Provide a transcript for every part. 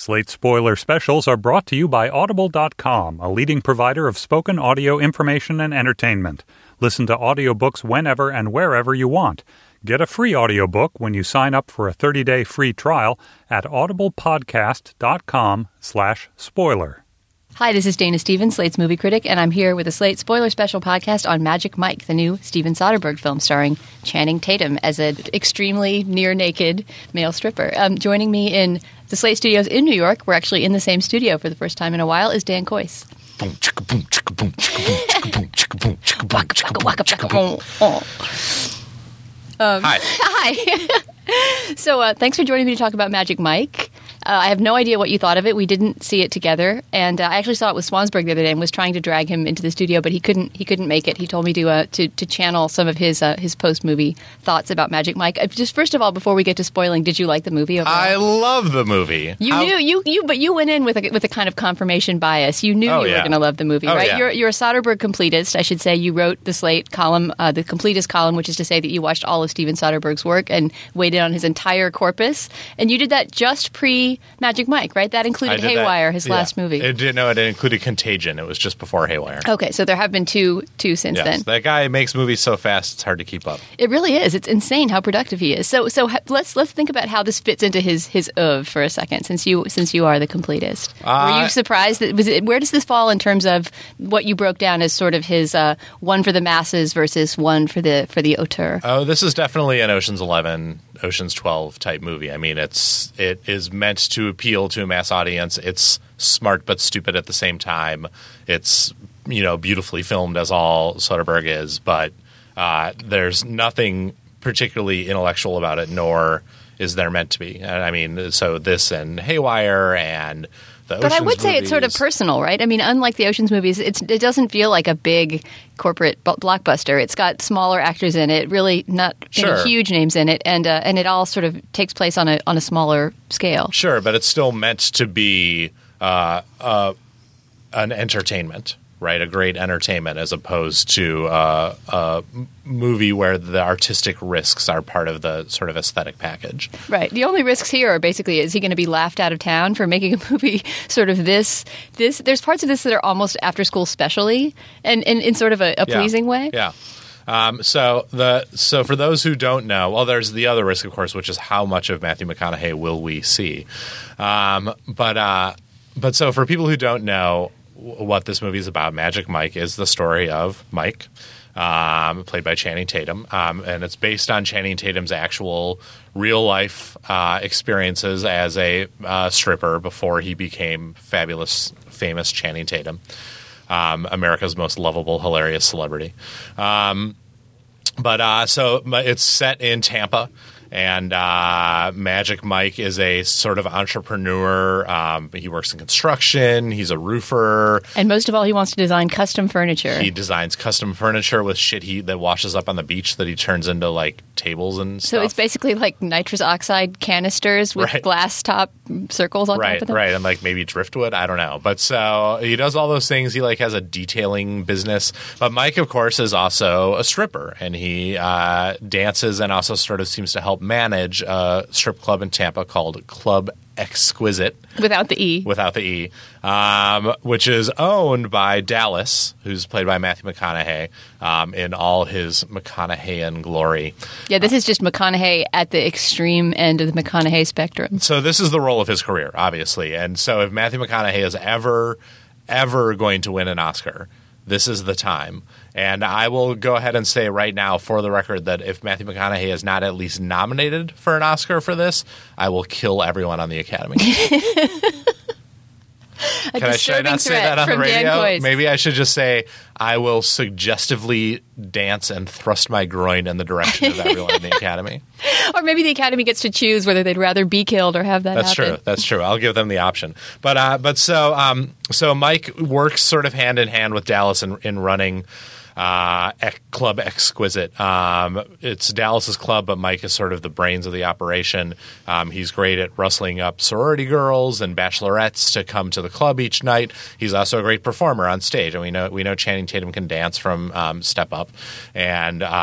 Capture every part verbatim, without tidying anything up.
Slate Spoiler Specials are brought to you by Audible dot com, a leading provider of spoken audio information and entertainment. Listen to audiobooks whenever and wherever you want. Get a free audiobook when you sign up for a thirty-day free trial at audiblepodcast.com slash spoiler. Hi, this is Dana Stevens, Slate's movie critic, and I'm here with a Slate Spoiler Special podcast on Magic Mike, the new Steven Soderbergh film starring Channing Tatum as an extremely near-naked male stripper. Um, joining me in the Slate studios in New York, we're actually in the same studio for the first time in a while, is Dan Coyce. Boom, chicka boom, chicka boom, chicka boom, chicka boom, chicka boom, chicka boom, chicka boom, chicka boom. Um, Hi. Hi. So uh, thanks for joining me to talk about Magic Mike. Uh, I have no idea what you thought of it. We didn't see it together, and uh, I actually saw it with Swansburg the other day and was trying to drag him into the studio, but he couldn't. He couldn't make it. He told me to uh, to, to channel some of his uh, his post movie thoughts about Magic Mike. Uh, just first of all, before we get to spoiling, did you like the movie overall? I love the movie. You How- knew you you, but you went in with a with a kind of confirmation bias. You knew Oh, you yeah. were going to love the movie, Oh, right? yeah. You're you're a Soderbergh completist, I should say. You wrote the Slate column, uh, the completist column, which is to say that you watched all of Steven Soderbergh's work and weighed in on his entire corpus. And you did that just pre Magic Mike, right? That I included did that- Haywire, his yeah. last movie. It did, no, it included Contagion. It was just before Haywire. Okay, so there have been two two since Yes, then. that guy makes movies so fast it's hard to keep up. It really is. It's insane how productive he is. So so ha- let's let's think about how this fits into his his oeuvre for a second. Since you since you are the completist, Uh, were you surprised that was it? Where does this fall in terms of what you broke down as sort of his uh, one for the masses versus one for the for the auteur? Oh, this is definitely an Ocean's Eleven, Ocean's Twelve type movie. I mean, it's it is meant to appeal to a mass audience. It's smart but stupid at the same time. It's, you know, beautifully filmed as all Soderbergh is, but uh, there's nothing particularly intellectual about it, nor is there meant to be. And I mean, so this and Haywire and the But Ocean's I would say it's sort of movies- personal, right? I mean, unlike the Ocean's movies, it's, it doesn't feel like a big corporate b- blockbuster. It's got smaller actors in it, really not you know, Sure. huge names in it, and uh, and it all sort of takes place on a on a smaller scale. Sure, but it's still meant to be uh, uh, an entertainment, right? A great entertainment, as opposed to uh, a m- movie where the artistic risks are part of the sort of aesthetic package. Right. The only risks here are basically, is he going to be laughed out of town for making a movie sort of this this? There's parts of this that are almost after school specially, and, and in sort of a, a Yeah. pleasing way. Yeah. Um, so the so for those who don't know, well, there's the other risk, of course, which is how much of Matthew McConaughey will we see? Um, but uh, but so for people who don't know w- what this movie is about, Magic Mike is the story of Mike, um, played by Channing Tatum, um, and it's based on Channing Tatum's actual real life uh, experiences as a uh, stripper before he became fabulous, famous Channing Tatum. Um, America's most lovable, hilarious celebrity. Um, but uh, so it's set in Tampa, and uh, Magic Mike is a sort of entrepreneur. Um, he works in construction. He's a roofer. And most of all, he wants to design custom furniture. He designs custom furniture with shit he that washes up on the beach that he turns into like tables and so stuff. it's basically like nitrous oxide canisters with Right. glass top circles on right, top of them. right, and like maybe driftwood. I don't know, but so he does all those things. He like has a detailing business. But Mike, of course, is also a stripper, and he uh, dances and also sort of seems to help manage a strip club in Tampa called Club Exquisite, Without the E. without the E, um, which is owned by Dallas, who's played by Matthew McConaughey um, in all his McConaughey-an glory. Yeah, this is just McConaughey at the extreme end of the McConaughey spectrum. So this is the role of his career, obviously. And so if Matthew McConaughey is ever, ever going to win an Oscar, this is the time. And I will go ahead and say right now, for the record, that if Matthew McConaughey is not at least nominated for an Oscar for this, I will kill everyone on the Academy. A Can I, should I disturbing not say threat that on the from Dan radio? Coyce. Maybe I should just say I will suggestively dance and thrust my groin in the direction of everyone in the Academy. Or maybe the Academy gets to choose whether they'd rather be killed or have that That's happen. true. That's true. I'll give them the option. But uh, but so um, so Mike works sort of hand in hand with Dallas in, in running uh, Ec- Club Exquisite. Um, it's Dallas's club, but Mike is sort of the brains of the operation. Um, he's great at rustling up sorority girls and bachelorettes to come to the club each night. He's also a great performer on stage, and we know we know Channing Tatum can dance from um, Step Up, and uh,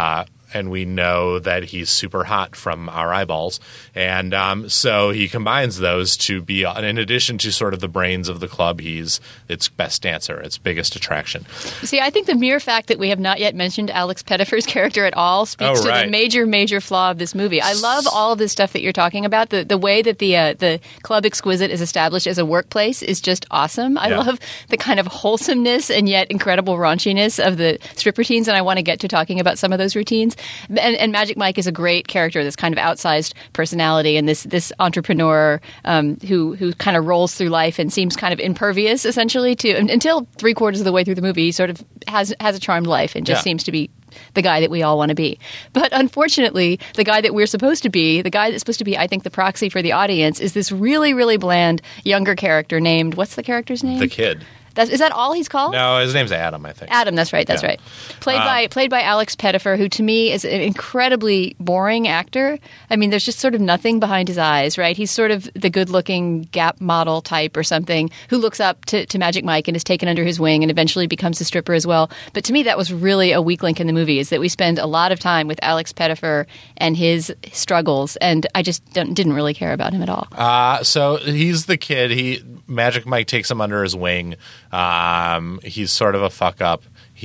and we know that he's super hot from our eyeballs. And um, so he combines those to be, in addition to sort of the brains of the club, he's its best dancer, its biggest attraction. See, I think the mere fact that we have not yet mentioned Alex Pettyfer's character at all speaks Oh, to right. the major, major flaw of this movie. I love all of this stuff that you're talking about. The the way that the uh, the Club Exquisite is established as a workplace is just awesome. I Yeah. love the kind of wholesomeness and yet incredible raunchiness of the strip routines, and I want to get to talking about some of those routines. And, and Magic Mike is a great character, this kind of outsized personality, and this this entrepreneur um, who who kind of rolls through life and seems kind of impervious, essentially, to until three quarters of the way through the movie, he sort of has has a charmed life and just Yeah. seems to be the guy that we all want to be. But unfortunately, the guy that we're supposed to be, the guy that's supposed to be, I think, the proxy for the audience, is this really, really bland younger character named, what's the character's name? The kid. That's, is that all he's called? No, his name's Adam, I think. Adam, that's right, that's Yeah. right. Played Um, by played by Alex Pettyfer, who to me is an incredibly boring actor. I mean, there's just sort of nothing behind his eyes, right? He's sort of the good-looking Gap model type or something who looks up to, to Magic Mike and is taken under his wing and eventually becomes a stripper as well. But to me, that was really a weak link in the movie, is that we spend a lot of time with Alex Pettyfer and his struggles, and I just don't, didn't really care about him at all. Uh, so he's the kid. He Magic Mike takes him under his wing. Um, he's sort of a fuck up.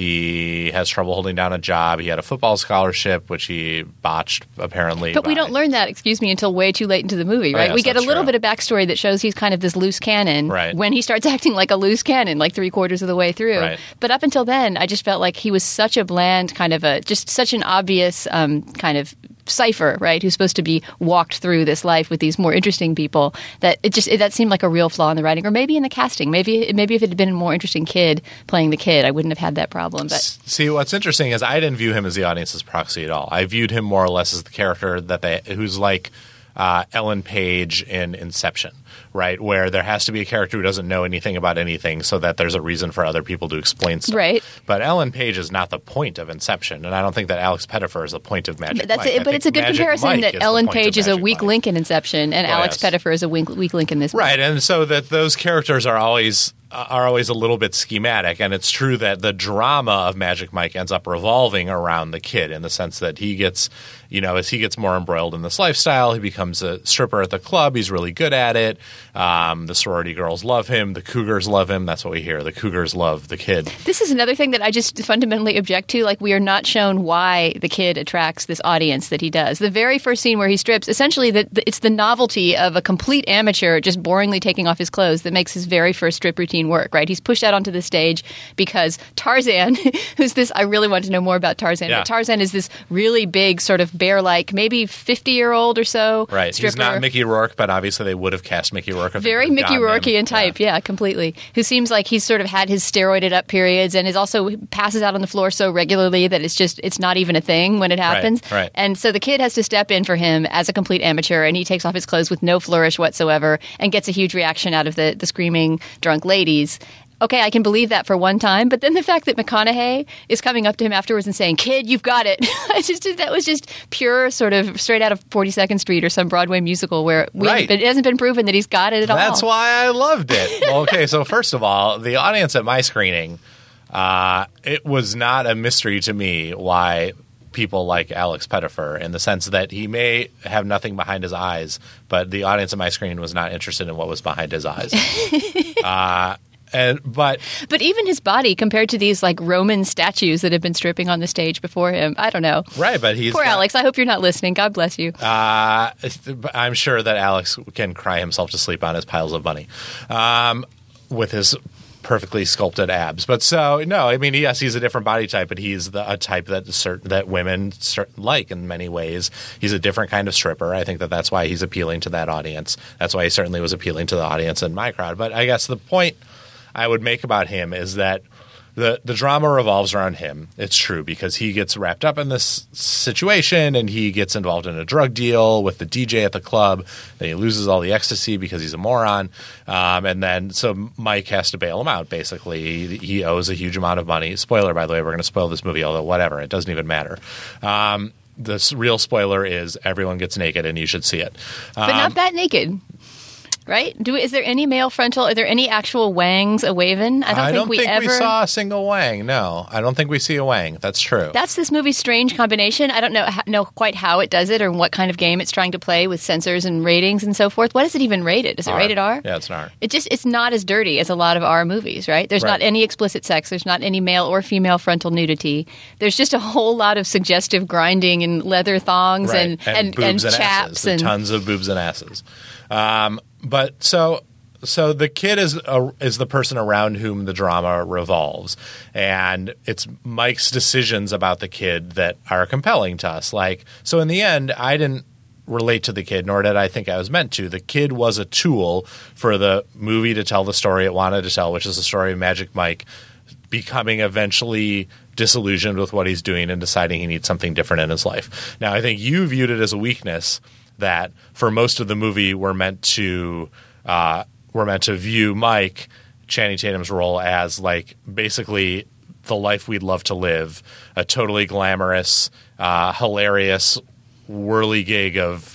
He has trouble holding down a job. He had a football scholarship, which he botched, apparently. But we by- don't learn that, excuse me, until way too late into the movie, Oh, right? yes, we get a that's little true. bit of backstory that shows he's kind of this loose cannon Right. when he starts acting like a loose cannon, like three quarters of the way through. Right. But up until then, I just felt like he was such a bland kind of a, just such an obvious um, kind of cipher, right? Who's supposed to be walked through this life with these more interesting people, that it just, it, that seemed like a real flaw in the writing, or maybe in the casting. Maybe, maybe if it had been a more interesting kid playing the kid, I wouldn't have had that problem. But S- See, what's interesting is I didn't view him as the audience's proxy at all. I viewed him more or less as the character that they, who's like uh, Ellen Page in Inception, right? Where there has to be a character who doesn't know anything about anything so that there's a reason for other people to explain stuff. Right. But Ellen Page is not the point of Inception, and I don't think that Alex Pettyfer is the point of Magic But that's Mike. it, I but think it's a good Magic comparison Mike that is the Ellen point of Page is a Magic weak Mike. link in Inception, and Well, Alex yes. Pettyfer is a weak, weak link in this one. Right, and so that those characters are always are always a little bit schematic, and it's true that the drama of Magic Mike ends up revolving around the kid in the sense that he gets, you know, as he gets more embroiled in this lifestyle, he becomes a stripper at the club. He's really good at it. Um, the sorority girls love him. The cougars love him. That's what we hear. The cougars love the kid. This is another thing that I just fundamentally object to. Like, we are not shown why the kid attracts this audience that he does. The very first scene where he strips, essentially, the, the, it's the novelty of a complete amateur just boringly taking off his clothes that makes his very first strip routine work, right? He's pushed out onto the stage because Tarzan, who's this, I really want to know more about Tarzan, Yeah. but Tarzan is this really big, sort of bear-like, maybe fifty-year-old or so Right. stripper. He's not Mickey Rourke, but obviously they would have cast Mickey Rourke. if they Very would have Mickey gotten him. Rourke-ian type, yeah. completely. Who seems like he's sort of had his steroided up periods and is also passes out on the floor so regularly that it's just it's not even a thing when it happens. right. And so the kid has to step in for him as a complete amateur, and he takes off his clothes with no flourish whatsoever and gets a huge reaction out of the the screaming drunk ladies. Okay, I can believe that for one time, but then the fact that McConaughey is coming up to him afterwards and saying, "Kid, you've got it," I just that was just pure sort of straight out of forty-second Street or some Broadway musical where we Right. it hasn't been proven that he's got it at all. That's why I loved it. Well, okay, so first of all, the audience at my screening, uh, it was not a mystery to me why people like Alex Pettyfer, in the sense that he may have nothing behind his eyes, but the audience at my screening was not interested in what was behind his eyes. uh, and but But even his body compared to these like Roman statues that have been stripping on the stage before him, I don't know. right, but he's Poor got- Alex. I hope you're not listening. God bless you. Uh, I'm sure that Alex can cry himself to sleep on his piles of money, um, with his perfectly sculpted abs. But so no, I mean, yes, he's a different body type, but he's the, a type that certain that women cer- like in many ways. He's a different kind of stripper. I think that that's why he's appealing to that audience. That's why he certainly was appealing to the audience in my crowd. But I guess the point I would make about him is that the the drama revolves around him. It's true, because he gets wrapped up in this situation and he gets involved in a drug deal with the D J at the club. Then he loses all the ecstasy because he's a moron. Um, and then so Mike has to bail him out, basically. He, he owes a huge amount of money. Spoiler, by the way, we're going to spoil this movie, although whatever. It doesn't even matter. Um, the s- real spoiler is everyone gets naked and you should see it. But Um, not that naked. Right? Do is there any male frontal? Are there any actual wangs a waving? I don't I think don't we think ever we saw a single wang. No, I don't think we see a wang. That's true. That's this movie's strange combination. I don't know know quite how it does it or what kind of game it's trying to play with censors and ratings and so forth. What is it even rated? Is it R. rated R? Yeah, it's an R. It just it's not as dirty as a lot of R movies, right? There's Right. not any explicit sex. There's not any male or female frontal nudity. There's just a whole lot of suggestive grinding and leather thongs Right. and and, and, boobs and, chaps asses. and Tons of boobs and asses. Um, but so. So the kid is a, is the person around whom the drama revolves, and it's Mike's decisions about the kid that are compelling to us. Like, so in the end, I didn't relate to the kid, nor did I think I was meant to. The kid was a tool for the movie to tell the story it wanted to tell, which is the story of Magic Mike becoming eventually disillusioned with what he's doing and deciding he needs something different in his life. Now, I think you viewed it as a weakness that for most of the movie we're meant to uh, we're meant to view Mike, Channing Tatum's role, as like basically the life we'd love to live, a totally glamorous, uh, hilarious whirligig of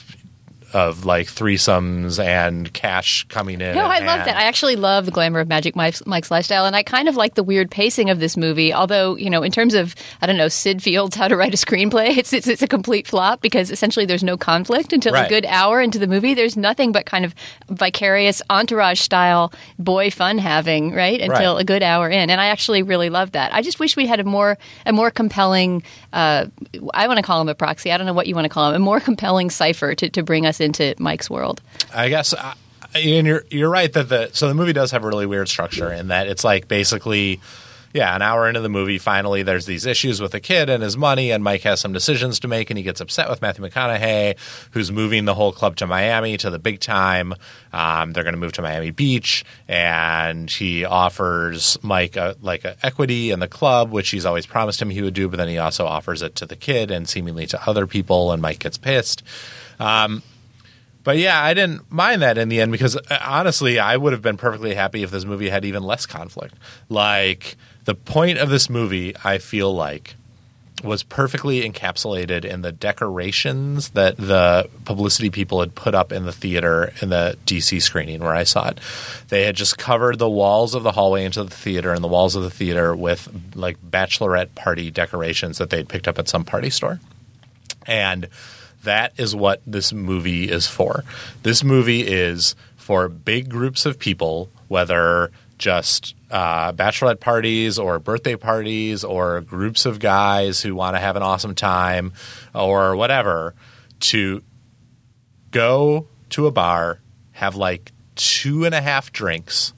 of like threesomes and cash coming in. No, I and- love that. I actually love the glamour of Magic Mike's, Mike's lifestyle, and I kind of like the weird pacing of this movie. Although, you know, in terms of, I don't know, Sid Field's How to Write a Screenplay, it's it's, it's a complete flop because essentially there's no conflict until Right. a good hour into the movie. There's nothing but kind of vicarious entourage-style boy fun having, right, until Right. a good hour in. And I actually really love that. I just wish we had a more a more compelling, uh, I want to call him a proxy, I don't know what you want to call him, a more compelling cipher to, to bring us into Mike's world. I guess, uh, and you're you're right that the so the movie does have a really weird structure in that it's like basically, yeah, an hour into the movie, finally there's these issues with the kid and his money, and Mike has some decisions to make, and he gets upset with Matthew McConaughey, who's moving the whole club to Miami to the big time. Um, they're going to move to Miami Beach, and he offers Mike a, like a equity in the club, which he's always promised him he would do, but then he also offers it to the kid and seemingly to other people, and Mike gets pissed. Um, But yeah, I didn't mind that in the end because uh, honestly, I would have been perfectly happy if this movie had even less conflict. Like, the point of this movie, I feel like, was perfectly encapsulated in the decorations that the publicity people had put up in the theater in the D C screening where I saw it. They had just covered the walls of the hallway into the theater and the walls of the theater with like bachelorette party decorations that they'd picked up at some party store. And that is what this movie is for. This movie is for big groups of people, whether just uh, bachelorette parties or birthday parties or groups of guys who want to have an awesome time or whatever, to go to a bar, have like two and a half drinks,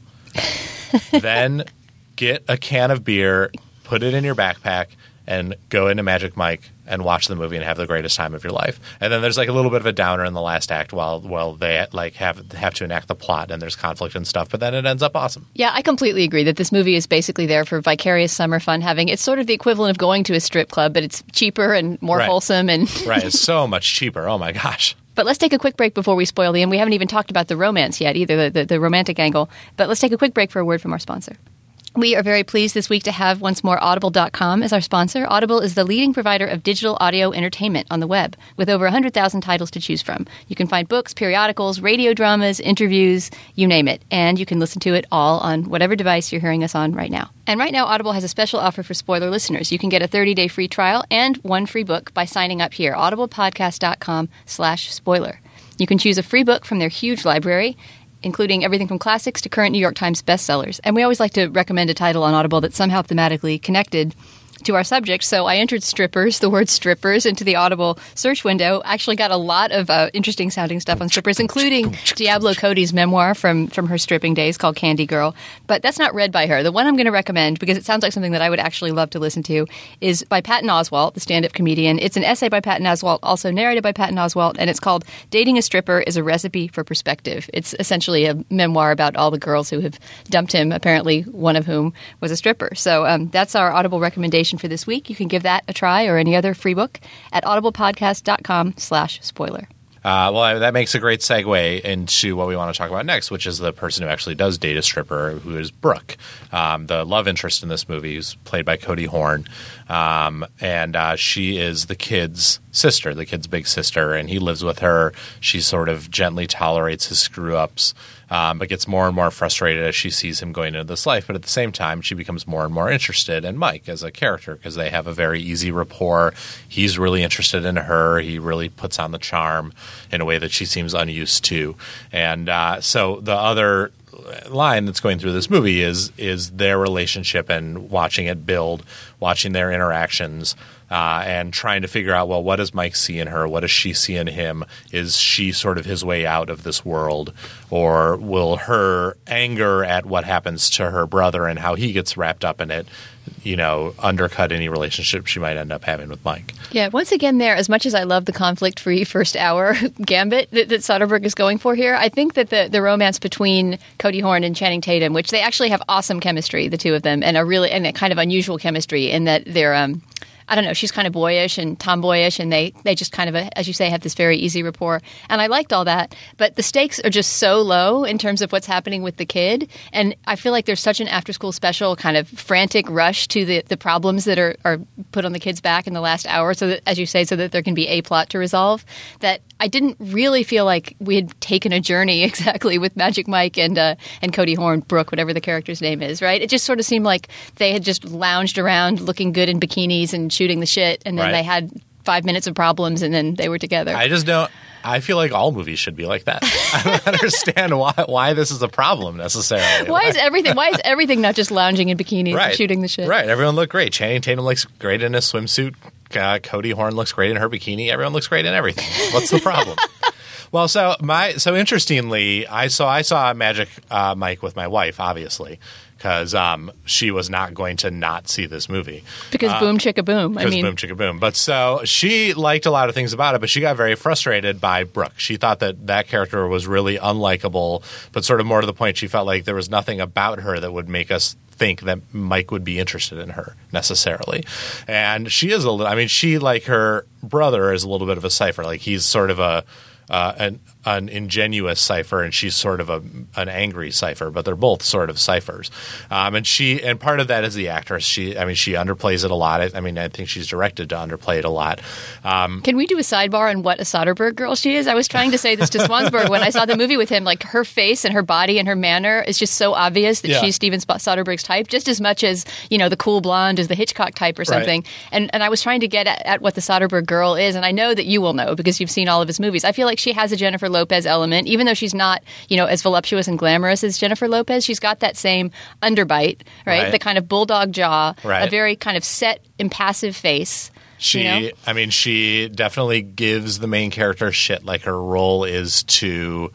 then get a can of beer, put it in your backpack, and go into Magic Mike and watch the movie and have the greatest time of your life. And then there's like a little bit of a downer in the last act while while they like have have to enact the plot and there's conflict and stuff, but then it ends up awesome. Yeah, I completely agree that this movie is basically there for vicarious summer fun having. It's sort of the equivalent of going to a strip club, but it's cheaper and more Right. wholesome and Right, it's so much cheaper. Oh my gosh. But let's take a quick break before we spoil the end. We haven't even talked about the romance yet either, the, the, the romantic angle. But let's take a quick break for a word from our sponsor. We are very pleased this week to have once more Audible dot com as our sponsor. Audible is the leading provider of digital audio entertainment on the web, with over one hundred thousand titles to choose from. You can find books, periodicals, radio dramas, interviews, you name it. And you can listen to it all on whatever device you're hearing us on right now. And right now, Audible has a special offer for spoiler listeners. You can get a thirty-day free trial and one free book by signing up here, audiblepodcast dot com slash spoiler. You can choose a free book from their huge library, including everything from classics to current New York Times bestsellers. And we always like to recommend a title on Audible that's somehow thematically connected to our subject. So I entered strippers, the word strippers, into the Audible search window. Actually got a lot of uh, interesting sounding stuff on strippers, including Diablo Cody's memoir from, from her stripping days called Candy Girl. But that's not read by her. The one I'm going to recommend, because it sounds like something that I would actually love to listen to, is by Patton Oswalt, the stand-up comedian. It's an essay by Patton Oswalt, also narrated by Patton Oswalt, and it's called Dating a Stripper is a Recipe for Perspective. It's essentially a memoir about all the girls who have dumped him, apparently one of whom was a stripper. So um, that's our Audible recommendation for this week. You can give that a try or any other free book at audiblepodcast dot com slash spoiler. Uh, well, that makes a great segue into what we want to talk about next, which is the person who actually does date a stripper, who is Brooke, um, the love interest in this movie, who's played by Cody Horn. Um, and uh, she is the kid's sister, the kid's big sister, and he lives with her. She sort of gently tolerates his screw-ups. um, but gets more and more frustrated as she sees him going into this life. But at the same time, she becomes more and more interested in Mike as a character because they have a very easy rapport. He's really interested in her. He really puts on the charm in a way that she seems unused to. And uh, so the other line that's going through this movie is is their relationship and watching it build, watching their interactions, uh, and trying to figure out, well, what does Mike see in her? What does she see in him? Is she sort of his way out of this world? Or will her anger at what happens to her brother and how he gets wrapped up in it, you know, undercut any relationship she might end up having with Mike? Yeah, once again there, as much as I love the conflict-free first hour gambit that, that Soderbergh is going for here, I think that the, the romance between Cody Horn and Channing Tatum, which they actually have awesome chemistry, the two of them, and a really and a kind of unusual chemistry in that they're um I don't know, she's kind of boyish and tomboyish, and they, they just kind of, as you say, have this very easy rapport. And I liked all that, but the stakes are just so low in terms of what's happening with the kid. And I feel like there's such an after-school special kind of frantic rush to the, the problems that are, are put on the kid's back in the last hour, so that, as you say, so that there can be a plot to resolve, that I didn't really feel like we had taken a journey exactly with Magic Mike and uh, and Cody Horn, Brooke, whatever the character's name is, right? It just sort of seemed like they had just lounged around looking good in bikinis and shooting the shit, and then right. they had five minutes of problems, and then they were together. I just don't – I feel like all movies should be like that. I don't understand why why this is a problem necessarily. Why is everything Why is everything not just lounging in bikinis right. and shooting the shit? Right. Everyone looked great. Channing Tatum looks great in his swimsuit. Uh, Cody Horn looks great in her bikini. Everyone looks great in everything. What's the problem? Well, so my so interestingly, I saw I saw Magic uh, Mike with my wife, obviously, because um, she was not going to not see this movie. Because uh, boom chicka boom. I Because mean, boom chicka boom. But so she liked a lot of things about it, but she got very frustrated by Brooke. She thought that that character was really unlikable, but sort of more to the point, she felt like there was nothing about her that would make us think that Mike would be interested in her necessarily. And she is a little, I mean, she, like her brother, is a little bit of a cipher. Like he's sort of a, uh, an, an ingenuous cipher, and she's sort of a, an angry cipher, but they're both sort of ciphers. Um, and she, and part of that is the actress. She, I mean, she underplays it a lot. I, I mean, I think she's directed to underplay it a lot. Um, Can we do a sidebar on what a Soderbergh girl she is? I was trying to say this to Swansburg when I saw the movie with him. Like, her face and her body and her manner is just so obvious that Yeah. she's Steven Soderbergh's type, just as much as, you know, the cool blonde is the Hitchcock type or something. Right. And and I was trying to get at, at what the Soderbergh girl is, and I know that you will know because you've seen all of his movies. I feel like she has a Jennifer Lopez element, even though she's not, you know, as voluptuous and glamorous as Jennifer Lopez. She's got that same underbite, right? Right. The kind of bulldog jaw, Right. a very kind of set, impassive face. She, You know? I mean, she definitely gives the main character shit. Like, her role is to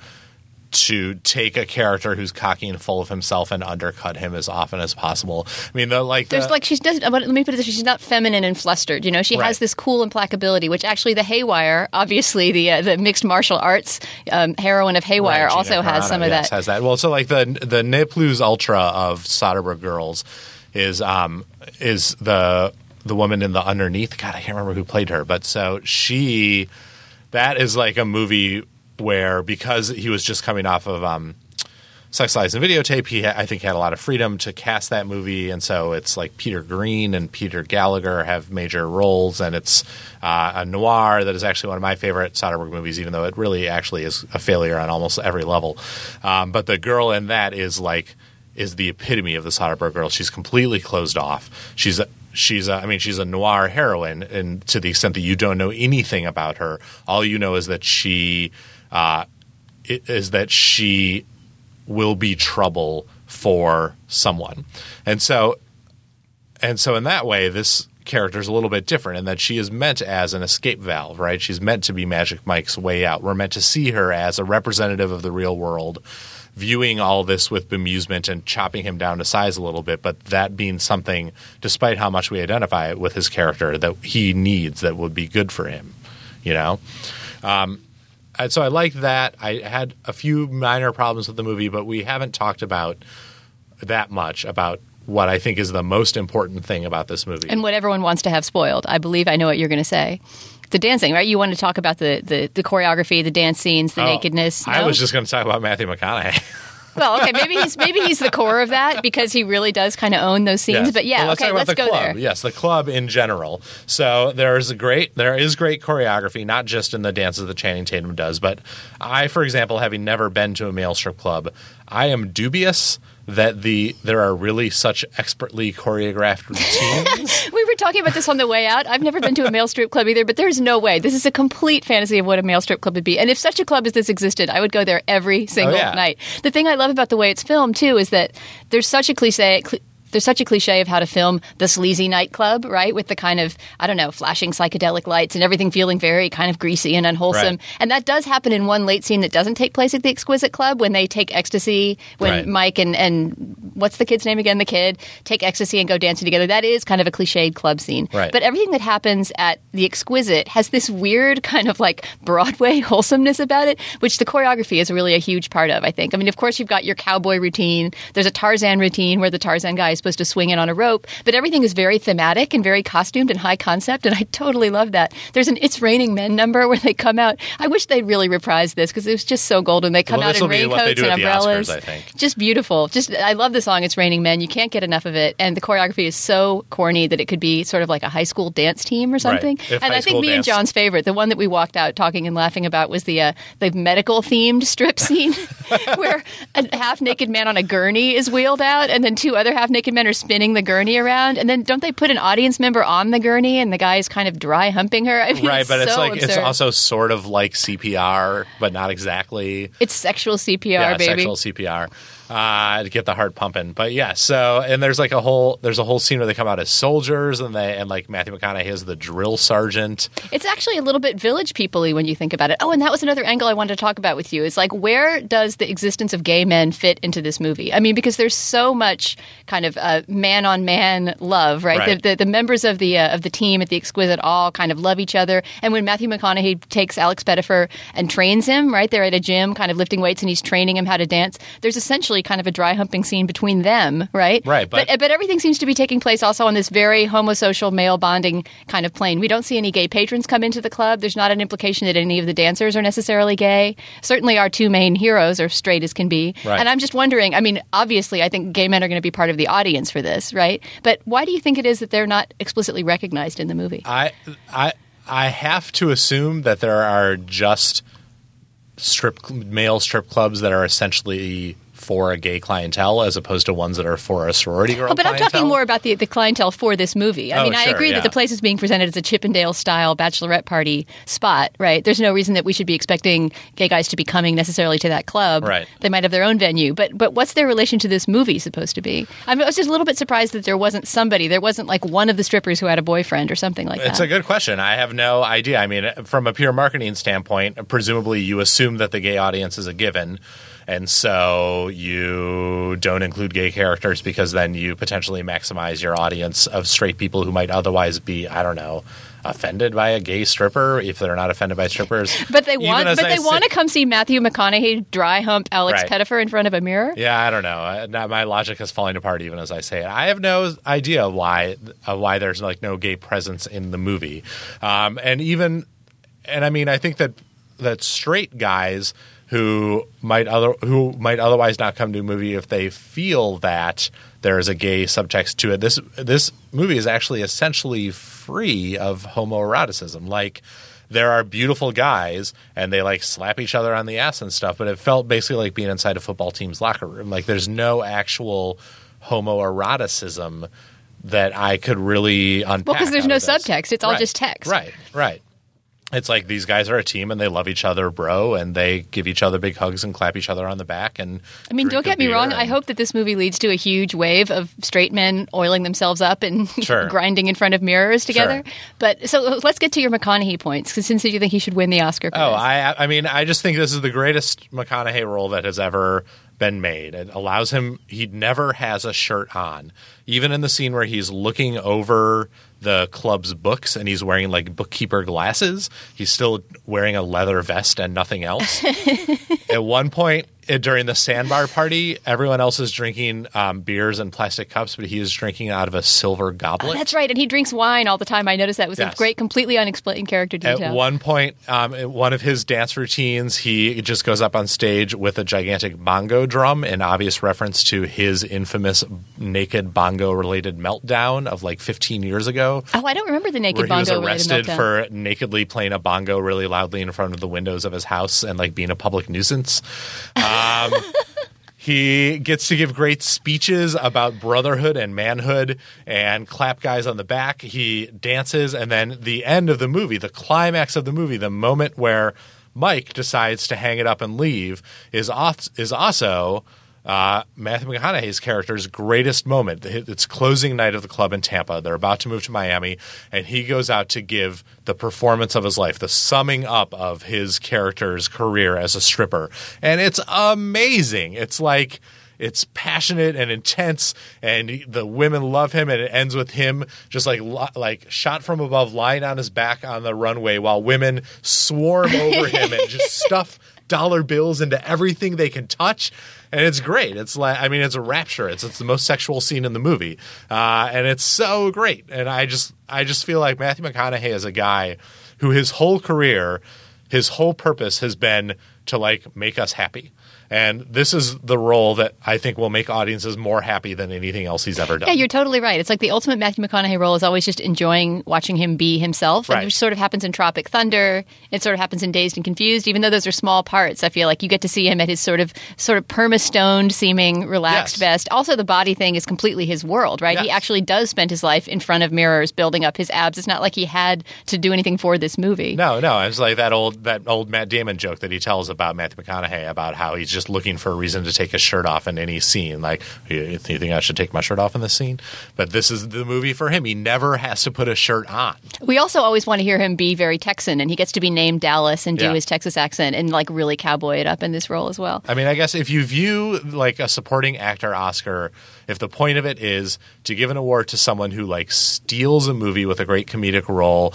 to take a character who's cocky and full of himself and undercut him as often as possible. I mean, the like There's the, like she's doesn't. Let me put it this way: she's not feminine and flustered. You know, she Right. has this cool implacability, which actually the Haywire, obviously the uh, the mixed martial arts um, heroine of Haywire, Right, also Gina has Carano, some of yes, that. Has that. Well, so like the the ne plus ultra of Soderbergh girls is um is the the woman in the Underneath. God, I can't remember who played her, but so she that is like a movie where, because he was just coming off of um, Sex, Lies, and Videotape, he ha- I think had a lot of freedom to cast that movie, and so it's like Peter Green and Peter Gallagher have major roles, and it's uh, a noir that is actually one of my favorite Soderbergh movies, even though it really actually is a failure on almost every level. Um, but the girl in that is like is the epitome of the Soderbergh girl. She's completely closed off. She's a She's a, I mean, she's a noir heroine, and to the extent that you don't know anything about her, all you know is that she uh, is that she will be trouble for someone, and so and so in that way, this character is a little bit different in that she is meant as an escape valve, right? She's meant to be Magic Mike's way out. We're meant to see her as a representative of the real world, viewing all this with bemusement and chopping him down to size a little bit, but that being something, despite how much we identify with his character, that he needs that would be good for him, you know? Um, and so I liked that. I had a few minor problems with the movie, but we haven't talked about that much about what I think is the most important thing about this movie. And what everyone wants to have spoiled. I believe I know what you're going to say. The dancing, right? You want to talk about the, the, the choreography, the dance scenes, the Oh, nakedness. No? I was just going to talk about Matthew McConaughey. Well, okay, maybe he's maybe he's the core of that because he really does kind of own those scenes. Yes. But yeah, well, let's okay, talk about let's the go club. there. Yes, the club in general. So there's a great, there is great choreography, not just in the dances that Channing Tatum does, but I, for example, having never been to a male strip club, I am dubious that the there are really such expertly choreographed routines. We were talking about this on the way out. I've never been to a male strip club either, but there's no way. This is a complete fantasy of what a male strip club would be. And if such a club as this existed, I would go there every single oh, yeah. night. The thing I love about the way it's filmed, too, is that there's such a cliche... Cl- There's such a cliche of how to film the sleazy nightclub, right? With the kind of, I don't know, flashing psychedelic lights and everything feeling very kind of greasy and unwholesome. Right. And that does happen in one late scene that doesn't take place at the Exquisite Club when they take ecstasy, when Right. Mike and, and what's the kid's name again? The kid take ecstasy and go dancing together. That is kind of a cliched club scene. Right. But everything that happens at the Exquisite has this weird kind of like Broadway wholesomeness about it, which the choreography is really a huge part of, I think. I mean, of course, you've got your cowboy routine. There's a Tarzan routine where the Tarzan guy is supposed to swing in on a rope, but everything is very thematic and very costumed and high concept, and I totally love that. There's an It's Raining Men number where they come out. I wish they'd really reprise this because it was just so golden. They come Well, out this in will be what they raincoats do and at the umbrellas. Oscars, I think. Just beautiful. Just I love the song It's Raining Men. You can't get enough of it, and the choreography is so corny that it could be sort of like a high school dance team or something. Right. If And high I think school me and dance- John's favorite, the one that we walked out talking and laughing about, was the uh, the medical themed strip scene where a half naked man on a gurney is wheeled out, and then two other half naked men are spinning the gurney around, and then don't they put an audience member on the gurney and the guy is kind of dry humping her? I mean, Right, it's but it's so like absurd. it's also sort of like C P R, but not exactly. It's sexual C P R, yeah, baby. sexual C P R uh, to get the heart pumping. But yeah, so and there's like a whole there's a whole scene where they come out as soldiers, and they and like Matthew McConaughey is the drill sergeant. It's actually a little bit Village People-y when you think about it. Oh, and that was another angle I wanted to talk about with you. Is like, where does the existence of gay men fit into this movie? I mean, because there's so much kind of uh, man-on-man love, right? Right. The, the, the members of the uh, of the team at the Exquisite all kind of love each other. And when Matthew McConaughey takes Alex Pettyfer and trains him, right? They're at a gym kind of lifting weights and he's training him how to dance. There's essentially kind of a dry humping scene between them, right? Right, but- but, but everything seems to be taking place also on this very homosocial male bonding kind of plane. We don't see any gay patrons come into the club. There's not an implication that any of the dancers are necessarily gay. Certainly our two main heroes are straight as can be. Right. And I'm just wondering, I mean, obviously I think gay men are going to be part of the audience for this, right? But why do you think it is that they're not explicitly recognized in the movie? I I I have to assume that there are just strip male strip clubs that are essentially for a gay clientele as opposed to ones that are for a sorority girl Oh, but clientele. I'm talking more about the, the clientele for this movie. I Oh, mean, I sure, agree yeah. that the place is being presented as a Chippendale-style bachelorette party spot, right? There's no reason that we should be expecting gay guys to be coming necessarily to that club. Right. They might have their own venue. But but what's their relation to this movie supposed to be? I, mean, I was just a little bit surprised that there wasn't somebody, there wasn't like one of the strippers who had a boyfriend or something like It's that. a good question. I have no idea. I mean, from a pure marketing standpoint, presumably you assume that the gay audience is a given. And so you don't include gay characters because then you potentially maximize your audience of straight people who might otherwise be, I don't know, offended by a gay stripper if they're not offended by strippers. But they Even want, as but I they want to say- come see Matthew McConaughey dry hump Alex Right. Pettyfer in front of a mirror. Yeah, I don't know. Uh, now my logic is falling apart even as I say it. I have no idea why uh, why there's like no gay presence in the movie, um, and even and I mean I think that that straight guys who might other who might otherwise not come to a movie if they feel that there is a gay subtext to it. This this movie is actually essentially free of homoeroticism. Like, there are beautiful guys and they like slap each other on the ass and stuff, but it felt basically like being inside a football team's locker room. Like, there's no actual homoeroticism that I could really unpack. Well, because there's out no of this. subtext. It's all Right. just text. Right, right. It's like these guys are a team and they love each other, bro, and they give each other big hugs and clap each other on the back. And I mean, drink don't a get me beer wrong. and- I hope that this movie leads to a huge wave of straight men oiling themselves up and Sure. grinding in front of mirrors together. Sure. But so let's get to your McConaughey points, because since you think he should win the Oscar for Oh, this. I, I mean, I just think this is the greatest McConaughey role that has ever been made. It allows him. He never has a shirt on, even in the scene where he's looking over the club's books and he's wearing like bookkeeper glasses. He's still wearing a leather vest and nothing else. At one point, uh, during the sandbar party, everyone else is drinking um, beers and plastic cups, but he is drinking out of a silver goblet. Oh, that's right, and he drinks wine all the time. I noticed that. It was Yes. a great, completely unexplained character detail. At one point, um, in one of his dance routines, he just goes up on stage with a gigantic bongo drum, an obvious reference to his infamous naked bongo-related meltdown of like fifteen years ago. Oh, I don't remember the naked Where he was bongo arrested meltdown. for nakedly playing a bongo really loudly in front of the windows of his house and like being a public nuisance. Um, he gets to give great speeches about brotherhood and manhood and clap guys on the back. He dances, and then the end of the movie, the climax of the movie, the moment where Mike decides to hang it up and leave, is off, is also uh, Matthew McConaughey's character's greatest moment. It's closing night of the club in Tampa. They're about to move to Miami, and he goes out to give the performance of his life, the summing up of his character's career as a stripper. And it's amazing. It's like it's passionate and intense, and the women love him, and it ends with him just like like shot from above, lying on his back on the runway while women swarm over him and just stuff dollar bills into everything they can touch. And it's great. It's like, I mean, it's a rapture. It's it's the most sexual scene in the movie, uh, and it's so great. And I just I just feel like Matthew McConaughey is a guy who his whole career, his whole purpose has been to like make us happy. And this is the role that I think will make audiences more happy than anything else he's ever done. Yeah, you're totally right. It's like the ultimate Matthew McConaughey role is always just enjoying watching him be himself, Right. and which sort of happens in Tropic Thunder. It sort of happens in Dazed and Confused. Even though those are small parts, I feel like you get to see him at his sort of sort of perma-stoned, seeming relaxed Yes. best. Also, the body thing is completely his world, right? He Yes. actually does spend his life in front of mirrors, building up his abs. It's not like he had to do anything for this movie. No, no. It's like that old that old Matt Damon joke that he tells about Matthew McConaughey about how he's just looking for a reason to take his shirt off in any scene. Like, you, you think I should take my shirt off in this scene? But this is the movie for him. He never has to put a shirt on. We also always want to hear him be very Texan, and he gets to be named Dallas and do Yeah. his Texas accent and like really cowboy it up in this role as well. I mean, I guess if you view like a supporting actor Oscar, if the point of it is to give an award to someone who like steals a movie with a great comedic role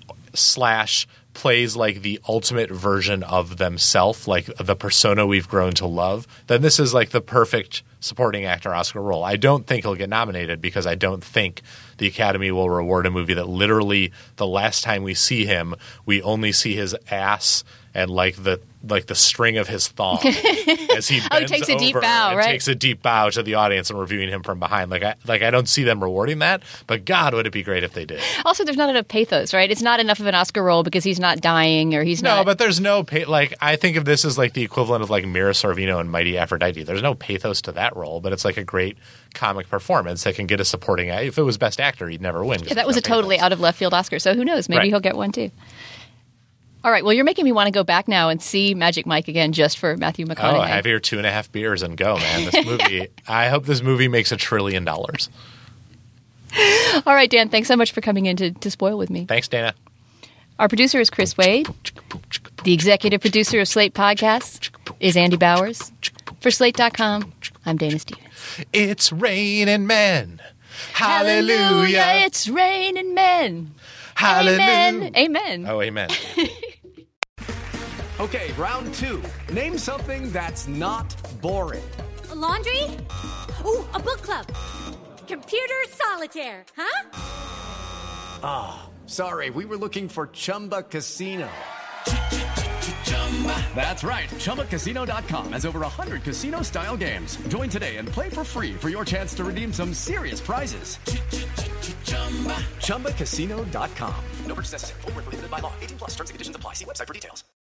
slash plays like the ultimate version of themselves, like the persona we've grown to love, then this is like the perfect supporting actor Oscar role. I don't think he'll get nominated because I don't think the Academy will reward a movie that literally the last time we see him, we only see his ass and like the like the string of his thong as he bends Oh, he takes a deep over bow, and right? takes a deep bow to the audience and reviewing him from behind. Like I like I don't see them rewarding that, but God, would it be great if they did. Also, there's not enough pathos, right? It's not enough of an Oscar role because he's not dying or he's No, not. but there's no pa- like I think of this as like the equivalent of like Mira Sorvino and Mighty Aphrodite. There's no pathos to that role, but it's like a great comic performance that can get a supporting. If it was Best Actor, he'd never win. 'cause Yeah, that was there's a no totally pathos. out of left field Oscar. So who knows? Maybe Right. he'll get one too. All right. Well, you're making me want to go back now and see Magic Mike again just for Matthew McConaughey. Oh, have your two and a half beers and go, man. This movie. I hope this movie makes a trillion dollars. All right, Dan. Thanks so much for coming in to, to spoil with me. Thanks, Dana. Our producer is Chris Wade. The executive producer of Slate Podcasts is Andy Bowers. For Slate dot com, I'm Dana Stevens. It's raining men. Hallelujah. It's raining men. Hallelujah. Amen. Amen. Oh, amen. Okay, round two. Name something that's not boring. A laundry? Ooh, a book club. Computer solitaire, huh? Sorry, we were looking for Chumba Casino. That's right. Chumba Casino dot com has over one hundred casino-style games. Join today and play for free for your chance to redeem some serious prizes. Chumba Casino dot com. No purchase necessary. Void where prohibited by law. eighteen plus terms and conditions apply. See website for details.